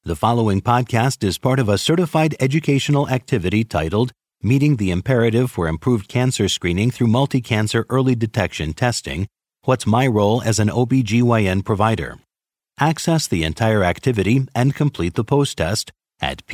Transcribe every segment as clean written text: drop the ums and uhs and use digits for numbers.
The following podcast is part of a certified educational activity titled Meeting the Imperative for Improved Cancer Screening Through Multi-Cancer Early Detection Testing, What's My Role as an OBGYN Provider? Access the entire activity and complete the post-test at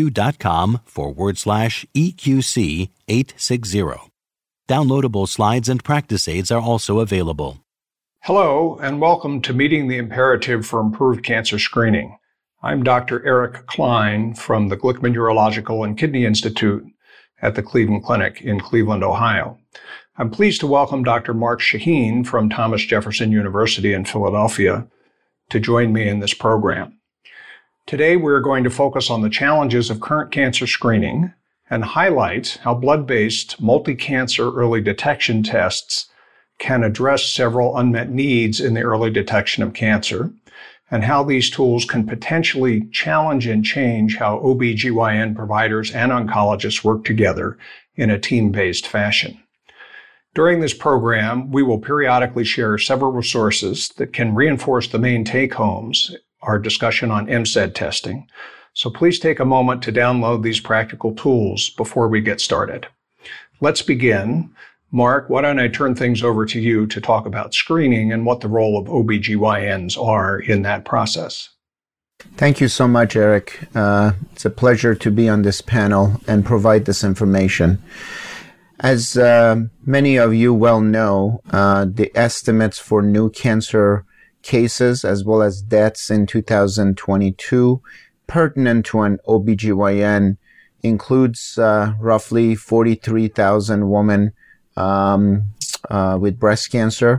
peerview.com/EQC860. Downloadable slides and practice aids are also available. Hello, and welcome to Meeting the Imperative for Improved Cancer Screening. I'm Dr. Eric Klein from the Glickman Urological and Kidney Institute at the Cleveland Clinic in Cleveland, Ohio. I'm pleased to welcome Dr. Mark Shaheen from Thomas Jefferson University in Philadelphia to join me in this program. Today, we're going to focus on the challenges of current cancer screening and highlight how blood-based multi-cancer early detection tests can address several unmet needs in the early detection of cancer, and how these tools can potentially challenge and change how OBGYN providers and oncologists work together in a team-based fashion. During this program, we will periodically share several resources that can reinforce the main take-homes, our discussion on MCED testing. So please take a moment to download these practical tools before we get started. Let's begin. Mark, why don't I turn things over to you to talk about screening and what the role of OBGYNs are in that process? Thank you so much, Eric. It's a pleasure to be on this panel and provide this information. As many of you well know, the estimates for new cancer cases as well as deaths in 2022 pertinent to an OBGYN includes roughly 43,000 women with breast cancer,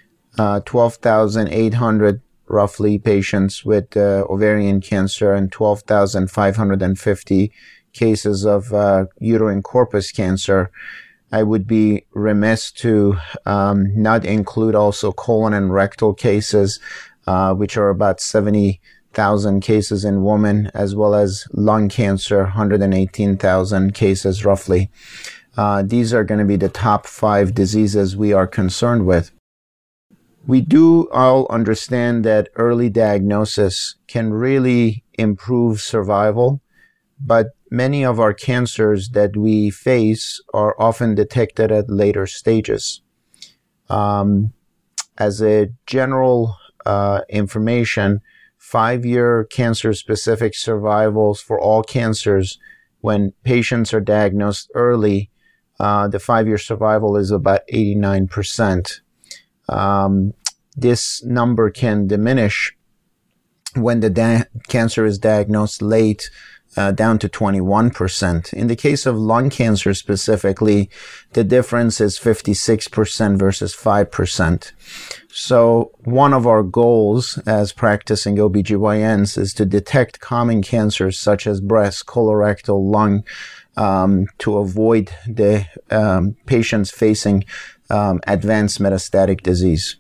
12,800 roughly patients with ovarian cancer, and 12,550 cases of uterine corpus cancer. I would be remiss to not include also colon and rectal cases, which are about 70,000 cases in women, as well as lung cancer, 118,000 cases roughly. These are going to be the top 5 diseases we are concerned with. We do all understand that early diagnosis can really improve survival, but many of our cancers that we face are often detected at later stages. As a general information, 5-year cancer-specific survivals for all cancers when patients are diagnosed early, the 5-year survival is about 89%. This number can diminish when the cancer is diagnosed late, down to 21%. In the case of lung cancer specifically, the difference is 56% versus 5%. So one of our goals as practicing OBGYNs is to detect common cancers such as breast, colorectal, lung, to avoid the patients facing advanced metastatic disease.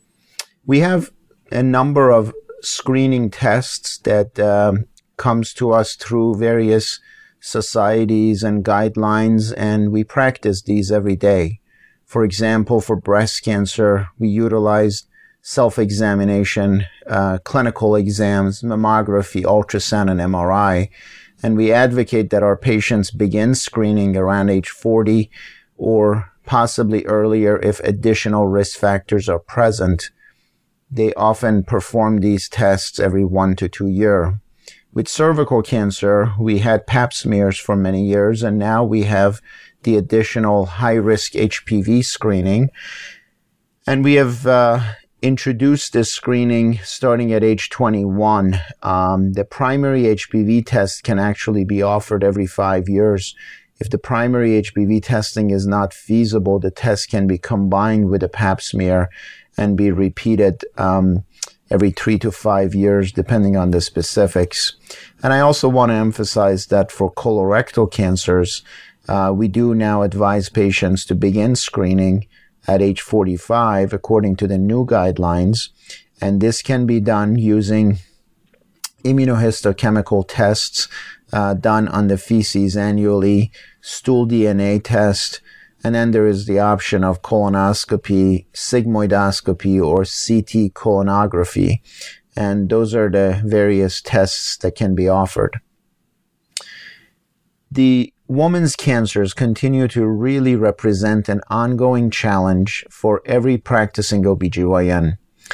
We have a number of screening tests that comes to us through various societies and guidelines, and we practice these every day. For example, for breast cancer, we utilize self-examination, clinical exams, mammography, ultrasound, and MRI. And we advocate that our patients begin screening around age 40 or possibly earlier if additional risk factors are present. They often perform these tests every 1 to 2 years. With cervical cancer, we had pap smears for many years, and now we have the additional high-risk HPV screening. And we have introduced this screening starting at age 21. The primary HPV test can actually be offered every 5 years. If the primary HPV testing is not feasible, the test can be combined with a pap smear and be repeated every 3 to 5 years, depending on the specifics. And I also want to emphasize that for colorectal cancers, we do now advise patients to begin screening at age 45, according to the new guidelines. And this can be done using immunohistochemical tests done on the feces annually, stool DNA test, and then there is the option of colonoscopy, sigmoidoscopy, or CT colonography. And those are the various tests that can be offered. The women's cancers continue to really represent an ongoing challenge for every practicing OBGYN.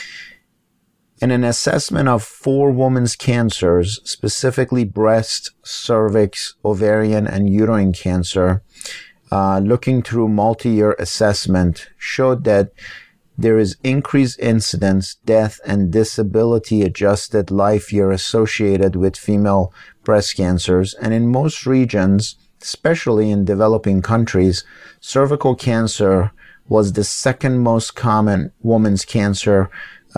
In an assessment of 4 women's cancers, specifically breast, cervix, ovarian, and uterine cancer, looking through multi-year assessment, showed that there is increased incidence, death, and disability adjusted life year associated with female breast cancers. And in most regions, especially in developing countries, cervical cancer was the second most common woman's cancer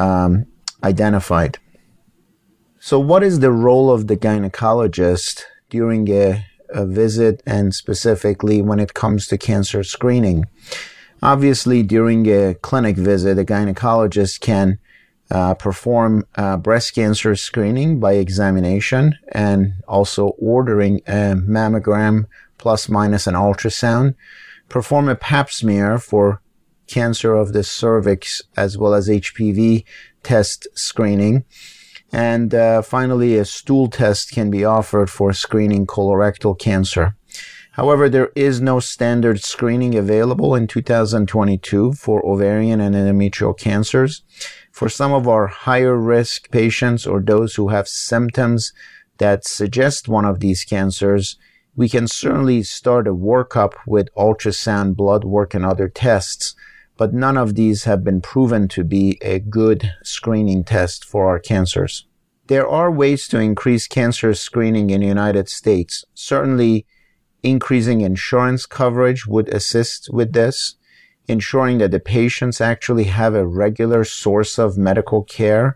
identified. So what is the role of the gynecologist during a visit, and specifically when it comes to cancer screening? Obviously, during a clinic visit, a gynecologist can perform breast cancer screening by examination and also ordering a mammogram plus minus an ultrasound, perform a pap smear for cancer of the cervix as well as HPV test screening, and finally a stool test can be offered for screening colorectal cancer. However, there is no standard screening available in 2022 for ovarian and endometrial cancers. For some of our higher risk patients or those who have symptoms that suggest one of these cancers, we can certainly start a workup with ultrasound, blood work, and other tests, but none of these have been proven to be a good screening test for our cancers. There are ways to increase cancer screening in the United States. Certainly, increasing insurance coverage would assist with this, ensuring that the patients actually have a regular source of medical care.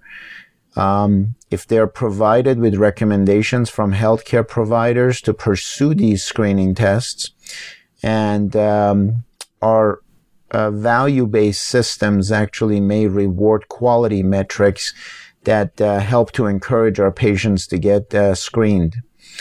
If they're provided with recommendations from healthcare providers to pursue these screening tests, and our value-based systems actually may reward quality metrics that help to encourage our patients to get screened.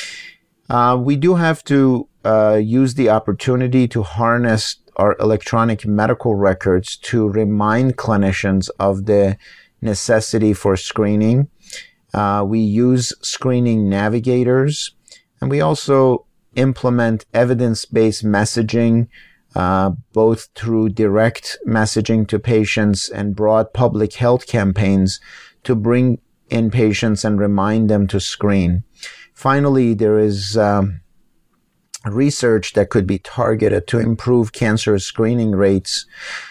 We do have to use the opportunity to harness our electronic medical records to remind clinicians of the necessity for screening. We use screening navigators, and we also implement evidence-based messaging, both through direct messaging to patients and broad public health campaigns to bring in patients and remind them to screen. Finally, there is research that could be targeted to improve cancer screening rates.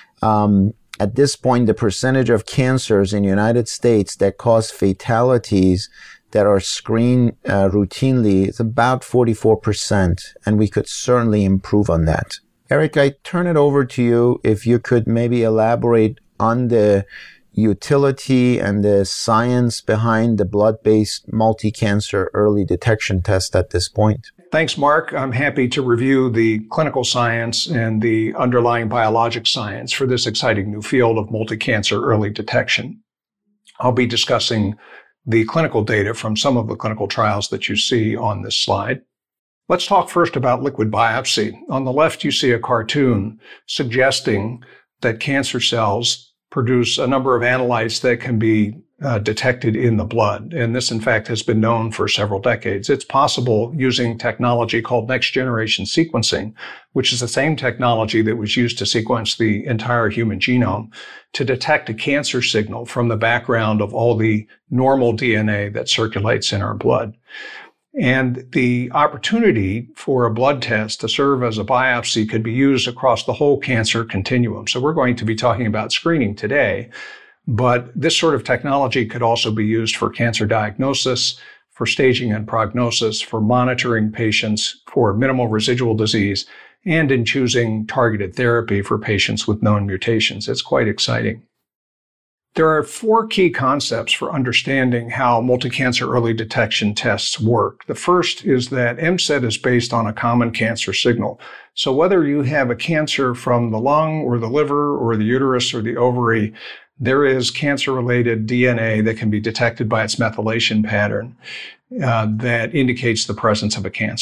At this point, the percentage of cancers in the United States that cause fatalities that are screened routinely is about 44%, and we could certainly improve on that. Eric, I turn it over to you if you could maybe elaborate on the utility and the science behind the blood-based multi-cancer early detection test at this point. Thanks, Mark. I'm happy to review the clinical science and the underlying biologic science for this exciting new field of multi-cancer early detection. I'll be discussing the clinical data from some of the clinical trials that you see on this slide. Let's talk first about liquid biopsy. On the left, you see a cartoon suggesting that cancer cells produce a number of analytes that can be detected in the blood. And this, in fact, has been known for several decades. It's possible using technology called next-generation sequencing, which is the same technology that was used to sequence the entire human genome, to detect a cancer signal from the background of all the normal DNA that circulates in our blood. And the opportunity for a blood test to serve as a biopsy could be used across the whole cancer continuum. So we're going to be talking about screening today, but this sort of technology could also be used for cancer diagnosis, for staging and prognosis, for monitoring patients for minimal residual disease, and in choosing targeted therapy for patients with known mutations. It's quite exciting. There are 4 key concepts for understanding how multi-cancer early detection tests work. The first is that MCED is based on a common cancer signal. So whether you have a cancer from the lung or the liver or the uterus or the ovary, there is cancer-related DNA that can be detected by its methylation pattern that indicates the presence of a cancer.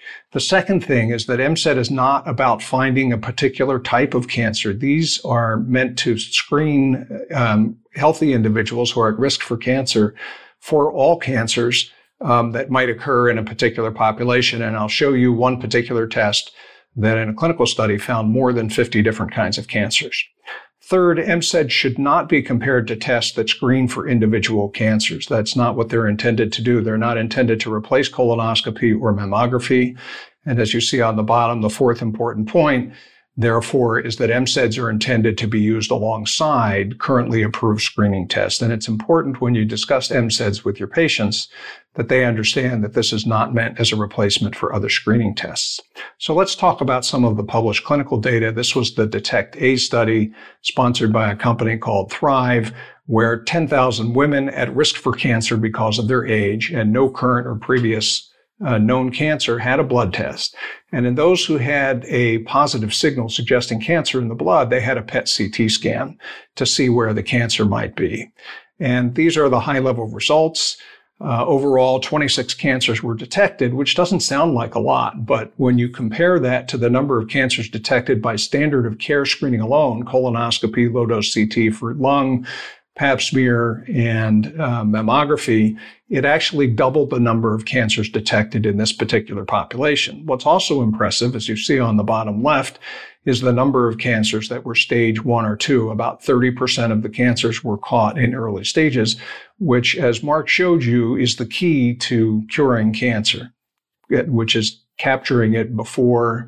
The second thing is that MCED is not about finding a particular type of cancer. These are meant to screen healthy individuals who are at risk for cancer for all cancers that might occur in a particular population. And I'll show you one particular test that in a clinical study found more than 50 different kinds of cancers. Third, MCED should not be compared to tests that screen for individual cancers. That's not what they're intended to do. They're not intended to replace colonoscopy or mammography. And as you see on the bottom, the fourth important point, therefore, is that MCEDs are intended to be used alongside currently approved screening tests. And it's important when you discuss MCEDs with your patients that they understand that this is not meant as a replacement for other screening tests. So let's talk about some of the published clinical data. This was the DETECT-A study sponsored by a company called Thrive, where 10,000 women at risk for cancer because of their age and no current or previous known cancer had a blood test. And in those who had a positive signal suggesting cancer in the blood, they had a PET CT scan to see where the cancer might be. And these are the high-level results. Overall, 26 cancers were detected, which doesn't sound like a lot, but when you compare that to the number of cancers detected by standard of care screening alone, colonoscopy, low-dose CT for lung, Pap smear, and mammography, it actually doubled the number of cancers detected in this particular population. What's also impressive, as you see on the bottom left, is the number of cancers that were stage 1 or 2. About 30% of the cancers were caught in early stages, which, as Mark showed you, is the key to curing cancer, which is capturing it before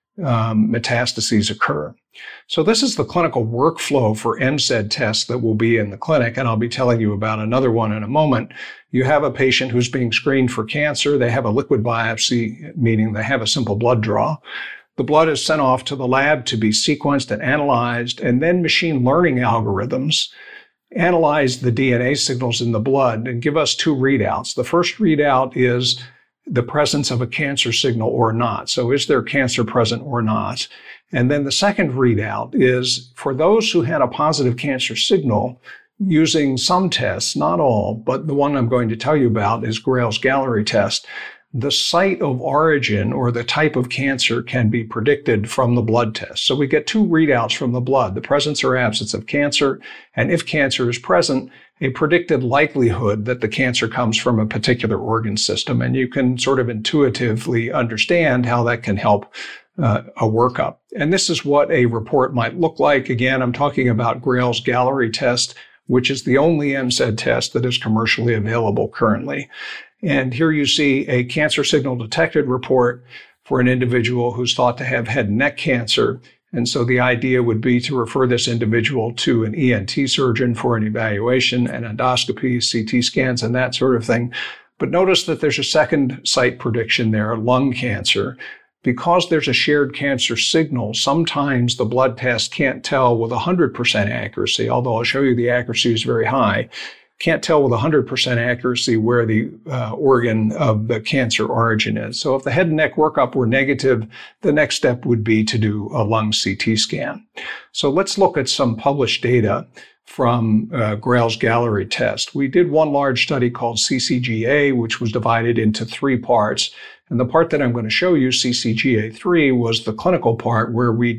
metastases occur. So this is the clinical workflow for MCED tests that will be in the clinic, and I'll be telling you about another one in a moment. You have a patient who's being screened for cancer. They have a liquid biopsy, meaning they have a simple blood draw. The blood is sent off to the lab to be sequenced and analyzed, and then machine learning algorithms analyze the DNA signals in the blood and give us two readouts. The first readout is the presence of a cancer signal or not. So is there cancer present or not? And then the second readout is for those who had a positive cancer signal using some tests, not all, but the one I'm going to tell you about is Grail's Gallery test. The site of origin or the type of cancer can be predicted from the blood test. So we get two readouts from the blood, the presence or absence of cancer, and if cancer is present, a predicted likelihood that the cancer comes from a particular organ system. And you can sort of intuitively understand how that can help a workup. And this is what a report might look like. Again, I'm talking about Grail's Gallery test, which is the only MCED test that is commercially available currently. And here you see a cancer signal detected report for an individual who's thought to have head and neck cancer. And so the idea would be to refer this individual to an ENT surgeon for an evaluation, an endoscopy, CT scans, and that sort of thing. But notice that there's a second site prediction there, lung cancer. Because there's a shared cancer signal, sometimes the blood test can't tell with 100% accuracy, although I'll show you the accuracy is very high. Can't tell with 100% accuracy where the organ of the cancer origin is. So if the head and neck workup were negative, the next step would be to do a lung CT scan. So let's look at some published data from Grail's Gallery test. We did one large study called CCGA, which was divided into 3 parts. And the part that I'm going to show you, CCGA3, was the clinical part where we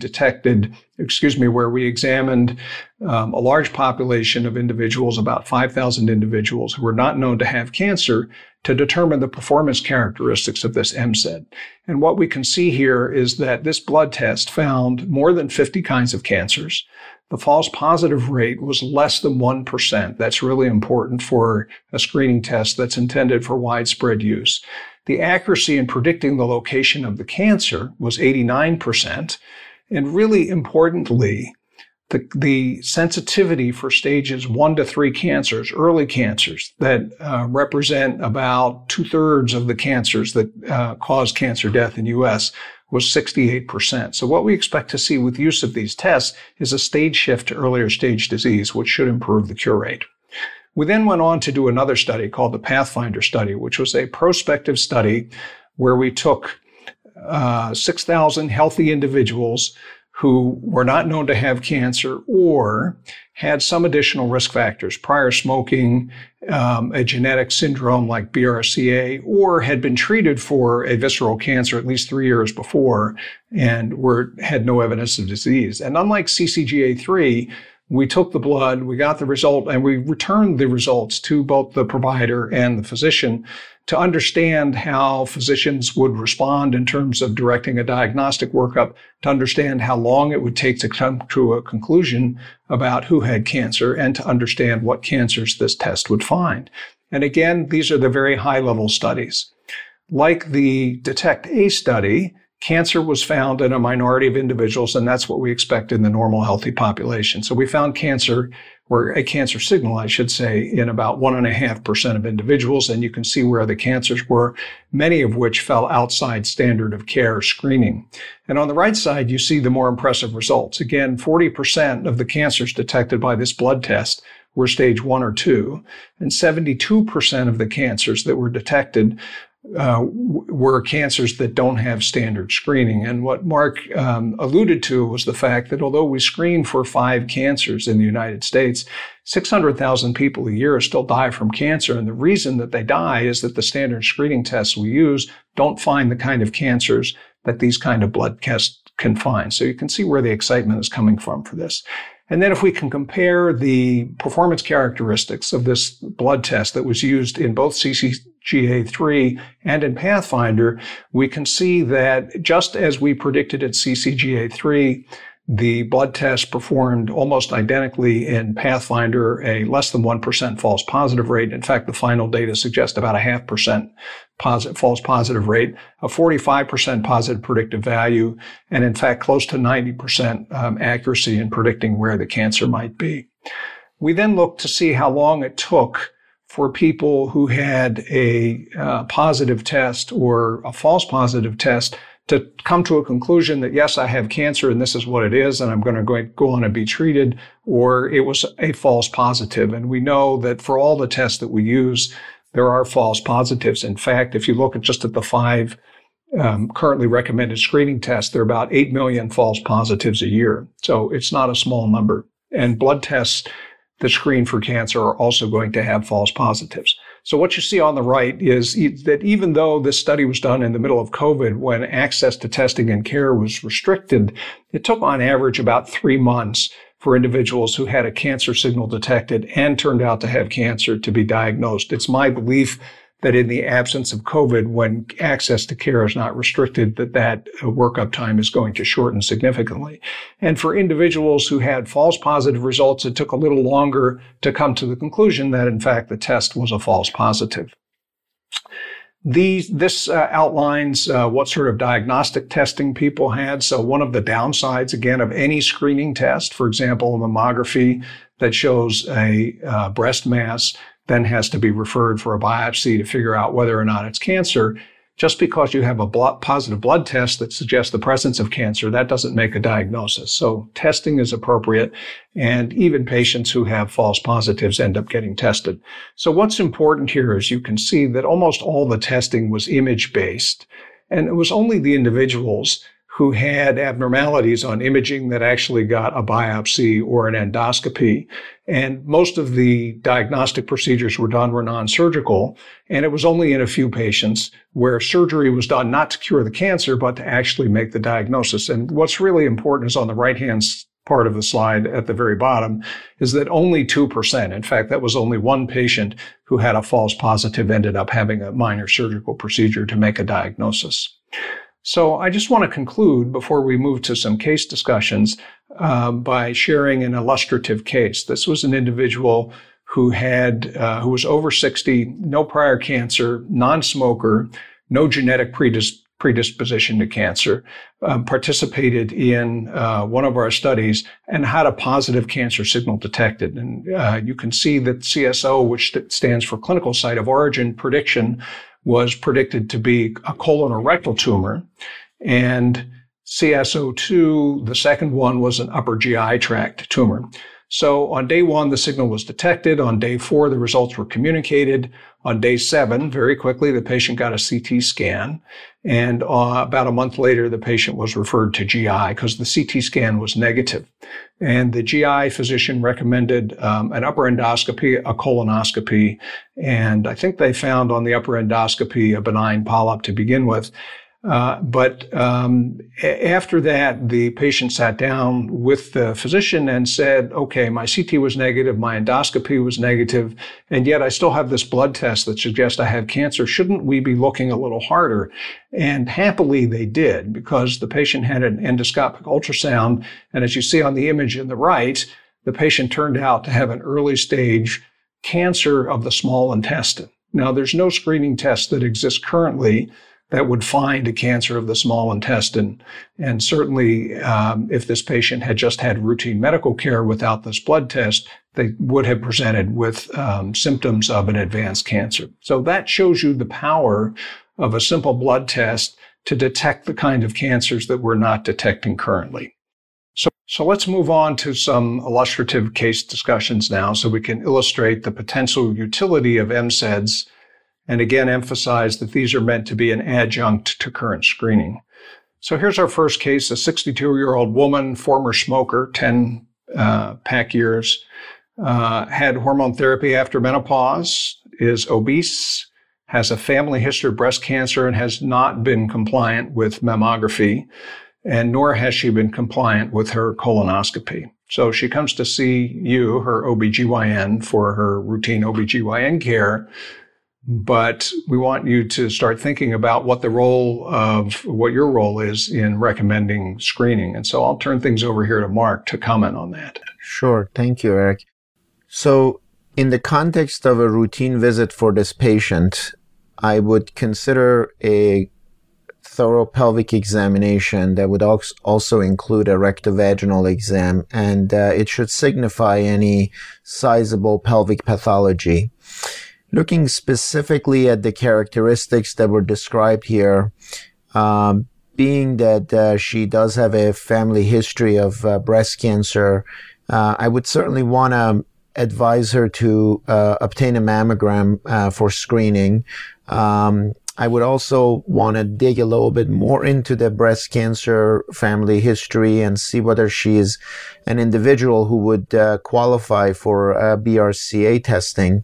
examined a large population of individuals, about 5,000 individuals who were not known to have cancer, to determine the performance characteristics of this MCED. And what we can see here is that this blood test found more than 50 kinds of cancers. The false positive rate was less than 1%. That's really important for a screening test that's intended for widespread use. The accuracy in predicting the location of the cancer was 89%. And really importantly, the sensitivity for stages 1 to 3 cancers, early cancers that represent about 2/3 of the cancers that cause cancer death in the U.S., was 68%. So what we expect to see with use of these tests is a stage shift to earlier stage disease, which should improve the cure rate. We then went on to do another study called the Pathfinder study, which was a prospective study where we took 6,000 healthy individuals who were not known to have cancer or had some additional risk factors, prior smoking, a genetic syndrome like BRCA, or had been treated for a visceral cancer at least 3 years before and had no evidence of disease. And unlike CCGA3, we took the blood, we got the result, and we returned the results to both the provider and the physician to understand how physicians would respond in terms of directing a diagnostic workup, to understand how long it would take to come to a conclusion about who had cancer, and to understand what cancers this test would find. And again, these are the very high-level studies. Like the DETECT-A study, cancer was found in a minority of individuals, and that's what we expect in the normal healthy population. So we found cancer, or a cancer signal, I should say, in about 1.5% of individuals, and you can see where the cancers were, many of which fell outside standard of care screening. And on the right side, you see the more impressive results. Again, 40% of the cancers detected by this blood test were stage 1 or 2, and 72% of the cancers that were detected were cancers that don't have standard screening. And what Mark alluded to was the fact that although we screen for 5 cancers in the United States, 600,000 people a year still die from cancer. And the reason that they die is that the standard screening tests we use don't find the kind of cancers that these kind of blood tests can find. So you can see where the excitement is coming from for this. And then if we can compare the performance characteristics of this blood test that was used in both CCGA3 and in Pathfinder, we can see that just as we predicted at CCGA3, the blood test performed almost identically in Pathfinder, a less than 1% false positive rate. In fact, the final data suggest about a 0.5% false positive rate, a 45% positive predictive value, and in fact, close to 90% accuracy in predicting where the cancer might be. We then looked to see how long it took for people who had a positive test or a false positive test to come to a conclusion that, yes, I have cancer and this is what it is and I'm going to go on and be treated, or it was a false positive. And we know that for all the tests that we use, there are false positives. In fact, if you look at just at the 5 currently recommended screening tests, there are about 8 million false positives a year. So it's not a small number. And blood tests that screen for cancer are also going to have false positives. So what you see on the right is that even though this study was done in the middle of COVID, when access to testing and care was restricted, it took on average about 3 months for individuals who had a cancer signal detected and turned out to have cancer to be diagnosed. It's my belief that in the absence of COVID, when access to care is not restricted, that workup time is going to shorten significantly. And for individuals who had false positive results, it took a little longer to come to the conclusion that, in fact, the test was a false positive. This outlines what sort of diagnostic testing people had. So one of the downsides, again, of any screening test, for example, a mammography that shows a breast mass, then has to be referred for a biopsy to figure out whether or not it's cancer. Just because you have a positive blood test that suggests the presence of cancer, that doesn't make a diagnosis. So testing is appropriate, and even patients who have false positives end up getting tested. So what's important here is you can see that almost all the testing was image-based, and it was only the individuals who had abnormalities on imaging that actually got a biopsy or an endoscopy. And most of the diagnostic procedures were non-surgical. And it was only in a few patients where surgery was done not to cure the cancer, but to actually make the diagnosis. And what's really important is on the right-hand part of the slide at the very bottom is that only 2%, in fact, that was only one patient who had a false positive, ended up having a minor surgical procedure to make a diagnosis. So I just want to conclude before we move to some case discussions by sharing an illustrative case. This was an individual who was over 60, no prior cancer, non-smoker, no genetic predisposition to cancer, participated in one of our studies and had a positive cancer signal detected. And you can see that CSO, which stands for clinical site of origin prediction, was predicted to be a colon or rectal tumor. And CSO2, the second one, was an upper GI tract tumor. So on day 1, the signal was detected. On day 4, the results were communicated. On day 7, very quickly, the patient got a CT scan. And about a month later, the patient was referred to GI because the CT scan was negative. And the GI physician recommended an upper endoscopy, a colonoscopy. And I think they found on the upper endoscopy a benign polyp to begin with. But after that, the patient sat down with the physician and said, okay, my CT was negative, my endoscopy was negative, and yet I still have this blood test that suggests I have cancer. Shouldn't we be looking a little harder? And happily they did, because the patient had an endoscopic ultrasound. And as you see on the image in the right, the patient turned out to have an early stage cancer of the small intestine. Now, there's no screening test that exists currently that would find a cancer of the small intestine. And certainly, if this patient had just had routine medical care without this blood test, they would have presented with symptoms of an advanced cancer. So that shows you the power of a simple blood test to detect the kind of cancers that we're not detecting currently. So let's move on to some illustrative case discussions now so we can illustrate the potential utility of MCEDs, and again emphasize that these are meant to be an adjunct to current screening. So here's our first case, a 62-year-old woman, former smoker, 10 pack years, had hormone therapy after menopause, is obese, has a family history of breast cancer, and has not been compliant with mammography, and nor has she been compliant with her colonoscopy. So she comes to see you, her OBGYN, for her routine OBGYN care. But we want you to start thinking about what your role is in recommending screening. And so I'll turn things over here to Mark to comment on that. Sure. Thank you, Eric. So in the context of a routine visit for this patient, I would consider a thorough pelvic examination that would also include a rectovaginal exam, and it should signify any sizable pelvic pathology. Looking specifically at the characteristics that were described here, being that she does have a family history of breast cancer, I would certainly want to advise her to obtain a mammogram for screening. I would also want to dig a little bit more into the breast cancer family history and see whether she is an individual who would qualify for BRCA testing.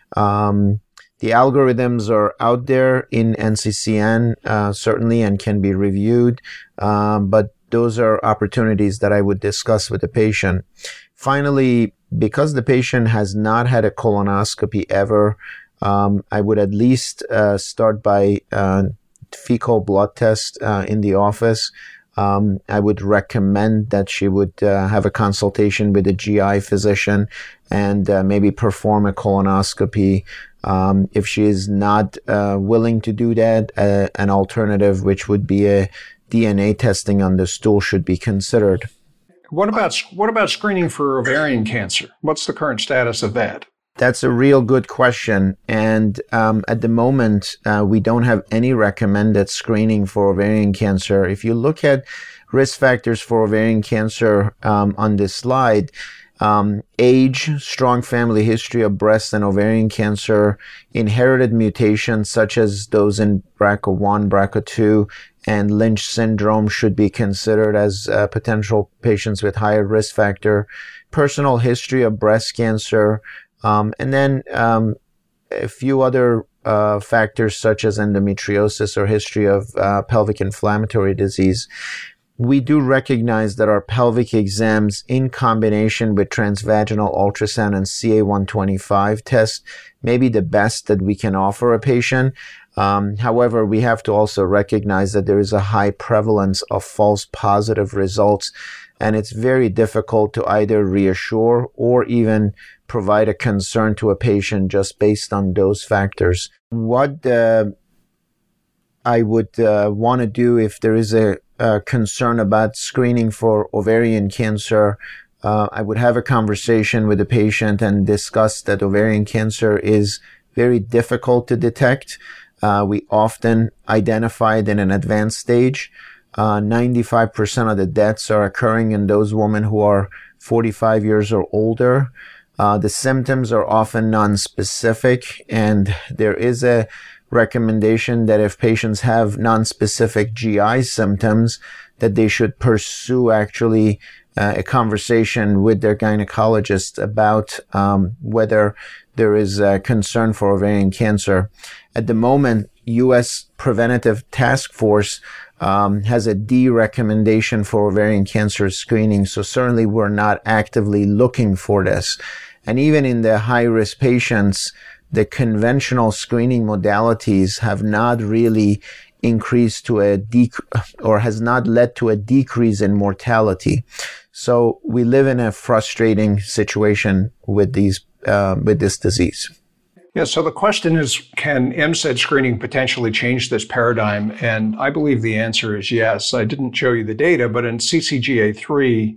The algorithms are out there in NCCN, certainly, and can be reviewed. But those are opportunities that I would discuss with the patient. Finally, because the patient has not had a colonoscopy ever, I would at least start by fecal blood test in the office. I would recommend that she would have a consultation with a GI physician and maybe perform a colonoscopy. If she is not willing to do that, an alternative, which would be a DNA testing on the stool, should be considered. What about screening for ovarian cancer? What's the current status of that? That's a real good question. And at the moment, we don't have any recommended screening for ovarian cancer. If you look at risk factors for ovarian cancer on this slide, age, strong family history of breast and ovarian cancer, inherited mutations such as those in BRCA1, BRCA2, and Lynch syndrome should be considered as potential patients with higher risk factor, personal history of breast cancer, and then a few other factors such as endometriosis or history of pelvic inflammatory disease. We do recognize that our pelvic exams in combination with transvaginal ultrasound and CA-125 test may be the best that we can offer a patient. However, we have to also recognize that there is a high prevalence of false positive results, and it's very difficult to either reassure or even provide a concern to a patient just based on those factors. What I would want to do if there is a concern about screening for ovarian cancer, I would have a conversation with the patient and discuss that ovarian cancer is very difficult to detect. We often identify it in an advanced stage. 95% of the deaths are occurring in those women who are 45 years or older. The symptoms are often nonspecific, and there is a recommendation that if patients have nonspecific GI symptoms, that they should pursue actually a conversation with their gynecologist about whether there is a concern for ovarian cancer. At the moment, U.S. Preventative Task Force has a D recommendation for ovarian cancer screening, so certainly we're not actively looking for this. And even in the high-risk patients, the conventional screening modalities have not really increased to or has not led to a decrease in mortality. So we live in a frustrating situation with this disease. Yeah, so the question is, can MCED screening potentially change this paradigm? And I believe the answer is yes. I didn't show you the data, but in CCGA3,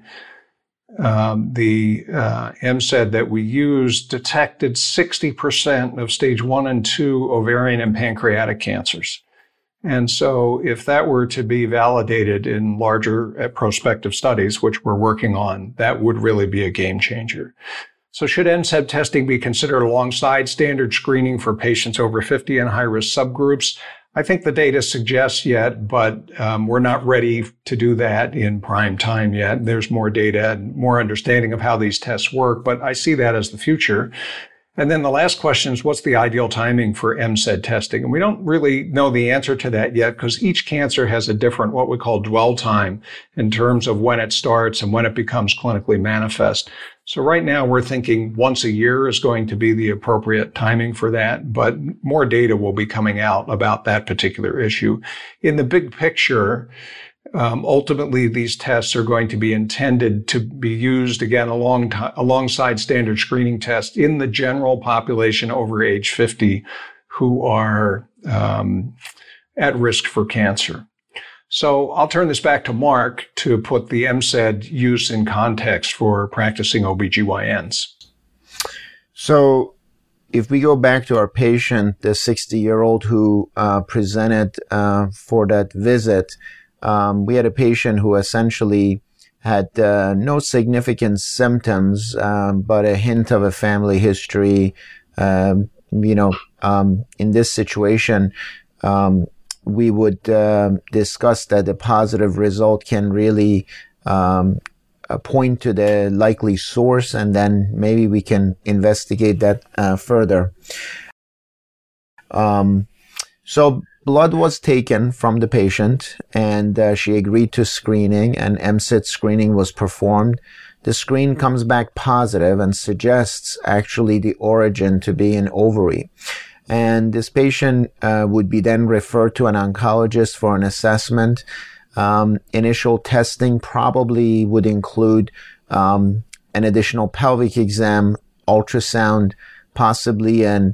the MCED that we used detected 60% of stage 1 and 2 ovarian and pancreatic cancers. And so if that were to be validated in larger prospective studies, which we're working on, that would really be a game changer. So should MCED testing be considered alongside standard screening for patients over 50 and high-risk subgroups? I think the data suggests yet, but we're not ready to do that in prime time yet. There's more data and more understanding of how these tests work, but I see that as the future. And then the last question is, what's the ideal timing for MCED testing? And we don't really know the answer to that yet because each cancer has a different, what we call dwell time in terms of when it starts and when it becomes clinically manifest. So right now we're thinking once a year is going to be the appropriate timing for that, but more data will be coming out about that particular issue. In the big picture, ultimately, these tests are going to be intended to be used again alongside standard screening tests in the general population over age 50 who are at risk for cancer. So I'll turn this back to Mark to put the MCED use in context for practicing OBGYNs. So if we go back to our patient, the 60-year-old who presented for that visit, we had a patient who essentially had no significant symptoms, but a hint of a family history. In this situation, we would discuss that the positive result can really point to the likely source, and then maybe we can investigate that further. So blood was taken from the patient, and she agreed to screening, and MCED screening was performed. The screen comes back positive and suggests actually the origin to be an ovary. And this patient would be then referred to an oncologist for an assessment. Initial testing probably would include an additional pelvic exam, ultrasound, possibly an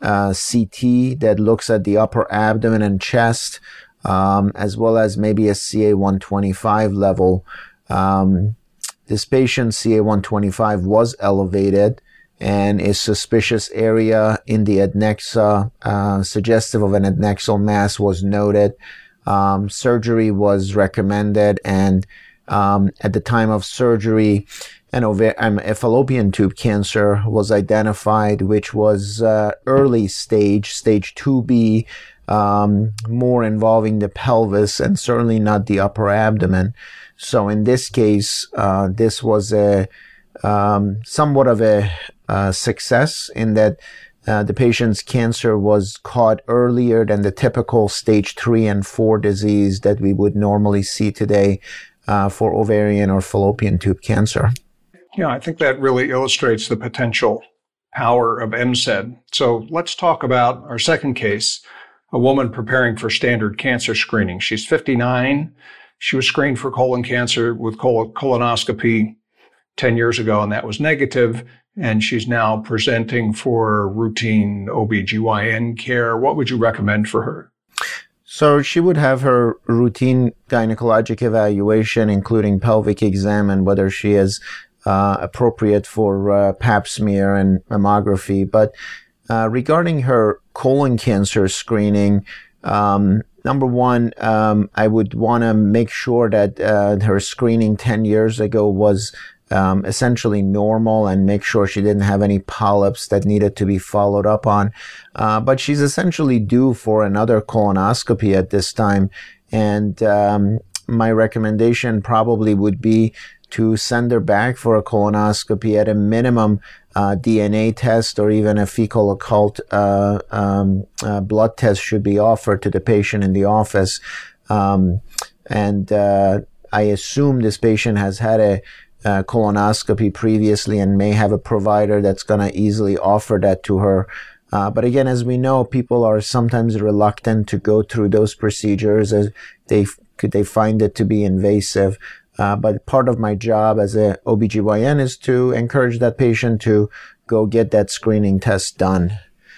CT that looks at the upper abdomen and chest, as well as maybe a CA-125 level. This patient's CA-125 was elevated, and a suspicious area in the adnexa, suggestive of an adnexal mass, was noted. Surgery was recommended, and at the time of surgery, a fallopian tube cancer was identified, which was early stage 2B, more involving the pelvis and certainly not the upper abdomen. So in this case, this was a somewhat of a success in that the patient's cancer was caught earlier than the typical stage 3 and 4 disease that we would normally see today for ovarian or fallopian tube cancer. Yeah, I think that really illustrates the potential power of MCED. So let's talk about our second case, a woman preparing for standard cancer screening. She's 59. She was screened for colon cancer with colonoscopy 10 years ago, and that was negative. And she's now presenting for routine OBGYN care. What would you recommend for her? So she would have her routine gynecologic evaluation, including pelvic exam and whether she is appropriate for pap smear and mammography. But regarding her colon cancer screening, Number one, I would want to make sure that her screening 10 years ago was essentially normal, and make sure she didn't have any polyps that needed to be followed up on. But she's essentially due for another colonoscopy at this time. And my recommendation probably would be to send her back for a colonoscopy. At a minimum, DNA test or even a fecal occult blood test should be offered to the patient in the office. And I assume this patient has had a colonoscopy previously and may have a provider that's going to easily offer that to her. But again, as we know, people are sometimes reluctant to go through those procedures as they find it to be invasive. But part of my job as a OBGYN is to encourage that patient to go get that screening test done.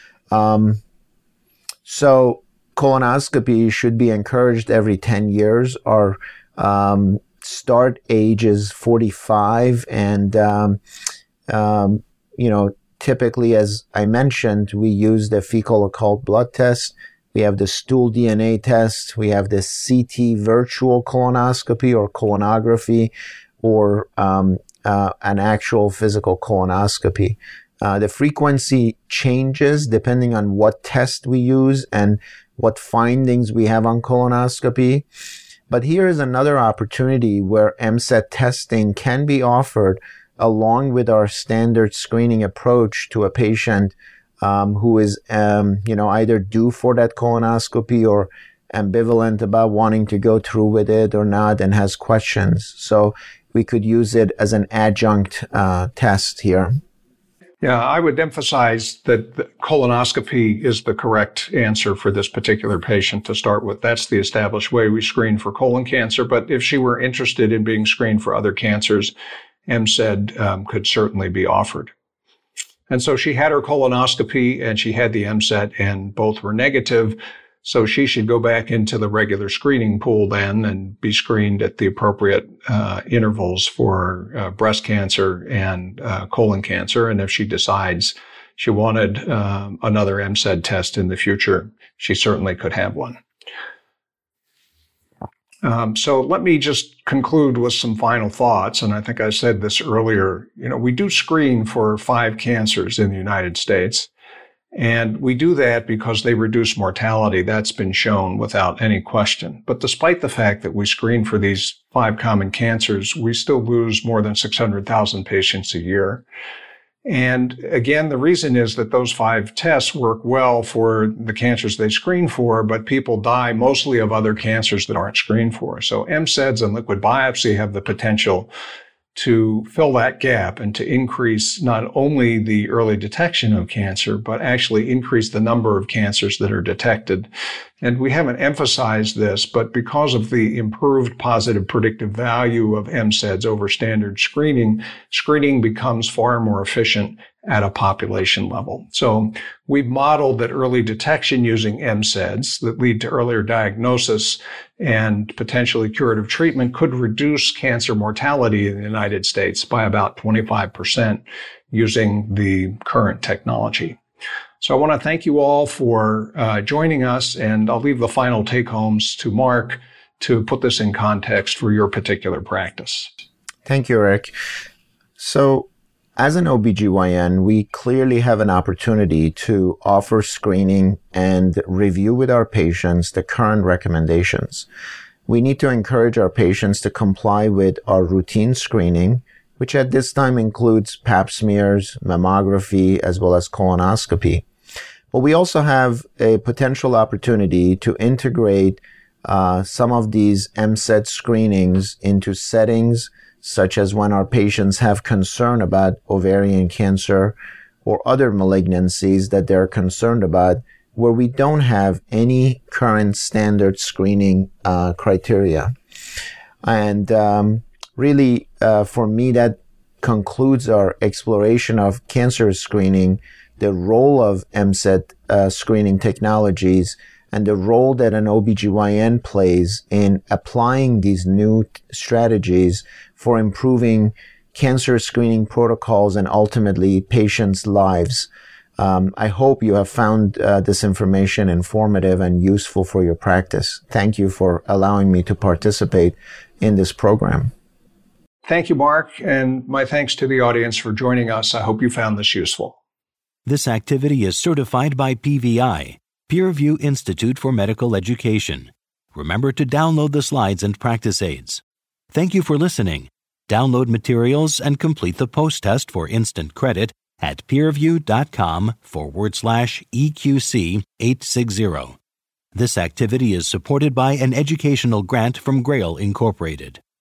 So colonoscopy should be encouraged every 10 years. Our start age is 45, and typically, as I mentioned, we use the fecal occult blood test. We have the stool DNA test. We have the CT virtual colonoscopy or colonography, or an actual physical colonoscopy. The frequency changes depending on what test we use and what findings we have on colonoscopy. But here is another opportunity where MCED testing can be offered along with our standard screening approach to a patient who is, either due for that colonoscopy or ambivalent about wanting to go through with it or not and has questions. So we could use it as an adjunct test here. Yeah, I would emphasize that the colonoscopy is the correct answer for this particular patient to start with. That's the established way we screen for colon cancer. But if she were interested in being screened for other cancers, MCED could certainly be offered. And so she had her colonoscopy and she had the MCED, and both were negative. So she should go back into the regular screening pool then and be screened at the appropriate intervals for breast cancer and colon cancer. And if she decides she wanted another MCED test in the future, she certainly could have one. So let me just conclude with some final thoughts. And I think I said this earlier. We do screen for 5 cancers in the United States. And we do that because they reduce mortality. That's been shown without any question. But despite the fact that we screen for these 5 common cancers, we still lose more than 600,000 patients a year. And again, the reason is that those 5 tests work well for the cancers they screen for, but people die mostly of other cancers that aren't screened for. So MCEDs and liquid biopsy have the potential to fill that gap and to increase not only the early detection of cancer, but actually increase the number of cancers that are detected. And we haven't emphasized this, but because of the improved positive predictive value of MCEDs over standard screening becomes far more efficient at a population level. So we've modeled that early detection using MCEDs that lead to earlier diagnosis and potentially curative treatment could reduce cancer mortality in the United States by about 25% using the current technology. So I want to thank you all for joining us, and I'll leave the final take-homes to Mark to put this in context for your particular practice. Thank you, Eric. So as an OBGYN, we clearly have an opportunity to offer screening and review with our patients the current recommendations. We need to encourage our patients to comply with our routine screening, which at this time includes pap smears, mammography, as well as colonoscopy. But we also have a potential opportunity to integrate some of these MCED screenings into settings such as when our patients have concern about ovarian cancer or other malignancies that they're concerned about, where we don't have any current standard screening criteria. And really, for me, that concludes our exploration of cancer screening, the role of MCED screening technologies, and the role that an OBGYN plays in applying these new strategies for improving cancer screening protocols and ultimately patients' lives. I hope you have found this information informative and useful for your practice. Thank you for allowing me to participate in this program. Thank you, Mark, and my thanks to the audience for joining us. I hope you found this useful. This activity is certified by PVI, Peer Review Institute for Medical Education. Remember to download the slides and practice aids. Thank you for listening. Download materials and complete the post-test for instant credit at peerreview.com/EQC860. This activity is supported by an educational grant from Grail Incorporated.